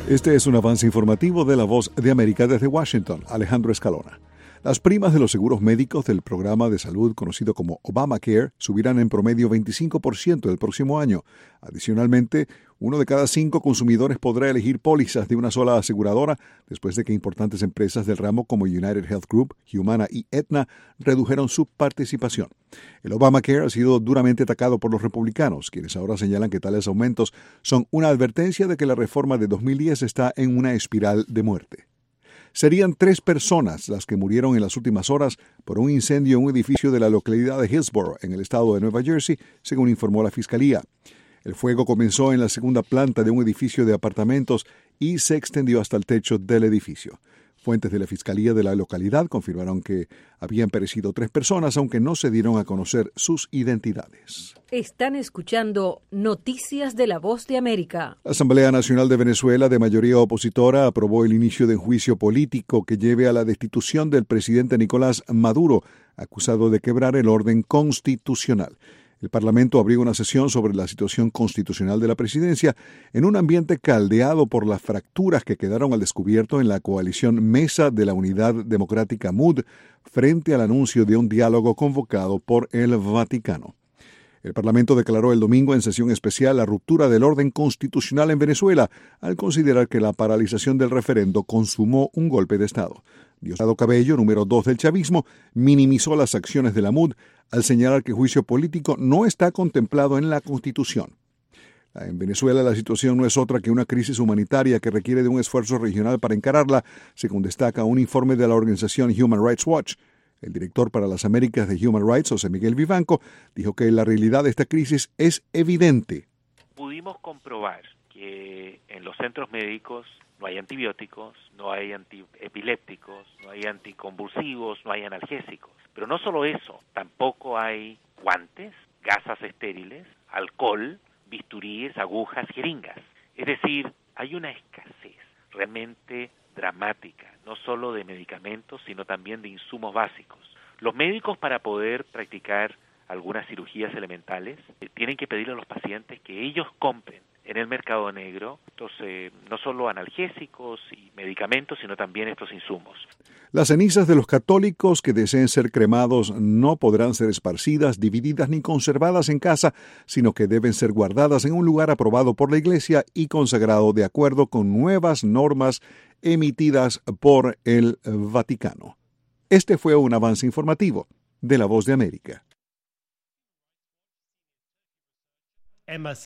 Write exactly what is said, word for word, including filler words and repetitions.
Este es un avance informativo de La Voz de América desde Washington. Alejandro Escalona. Las primas de los seguros médicos del programa de salud conocido como Obamacare subirán en promedio veinticinco por ciento el próximo año. Adicionalmente, uno de cada cinco consumidores podrá elegir pólizas de una sola aseguradora después de que importantes empresas del ramo como United Health Group, Humana y Aetna redujeron su participación. El Obamacare ha sido duramente atacado por los republicanos, quienes ahora señalan que tales aumentos son una advertencia de que la reforma de dos mil diez está en una espiral de muerte. Serían tres personas las que murieron en las últimas horas por un incendio en un edificio de la localidad de Hillsborough, en el estado de Nueva Jersey, según informó la Fiscalía. El fuego comenzó en la segunda planta de un edificio de apartamentos y se extendió hasta el techo del edificio. Fuentes de la Fiscalía de la localidad confirmaron que habían perecido tres personas, aunque no se dieron a conocer sus identidades. Están escuchando Noticias de la Voz de América. La Asamblea Nacional de Venezuela, de mayoría opositora, aprobó el inicio de un juicio político que lleve a la destitución del presidente Nicolás Maduro, acusado de quebrar el orden constitucional. El Parlamento abrió una sesión sobre la situación constitucional de la presidencia en un ambiente caldeado por las fracturas que quedaron al descubierto en la coalición Mesa de la Unidad Democrática M U D frente al anuncio de un diálogo convocado por el Vaticano. El Parlamento declaró el domingo en sesión especial la ruptura del orden constitucional en Venezuela al considerar que la paralización del referendo consumó un golpe de Estado. Diosdado Cabello, número dos del chavismo, minimizó las acciones de la M U D al señalar que juicio político no está contemplado en la Constitución. En Venezuela la situación no es otra que una crisis humanitaria que requiere de un esfuerzo regional para encararla, según destaca un informe de la organización Human Rights Watch. El director para las Américas de Human Rights, José Miguel Vivanco, dijo que la realidad de esta crisis es evidente. Pudimos comprobar que en los centros médicos no hay antibióticos, no hay antiepilépticos, no hay anticonvulsivos, no hay analgésicos. Pero no solo eso, tampoco hay guantes, gasas estériles, alcohol, bisturíes, agujas, jeringas. Es decir, hay una escasez realmente dramática, no solo de medicamentos, sino también de insumos básicos. Los médicos, para poder practicar algunas cirugías elementales, eh, tienen que pedirle a los pacientes que ellos compren en el mercado negro, entonces, no solo analgésicos y medicamentos, sino también estos insumos. Las cenizas de los católicos que deseen ser cremados no podrán ser esparcidas, divididas ni conservadas en casa, sino que deben ser guardadas en un lugar aprobado por la Iglesia y consagrado de acuerdo con nuevas normas emitidas por el Vaticano. Este fue un avance informativo de La Voz de América. Emma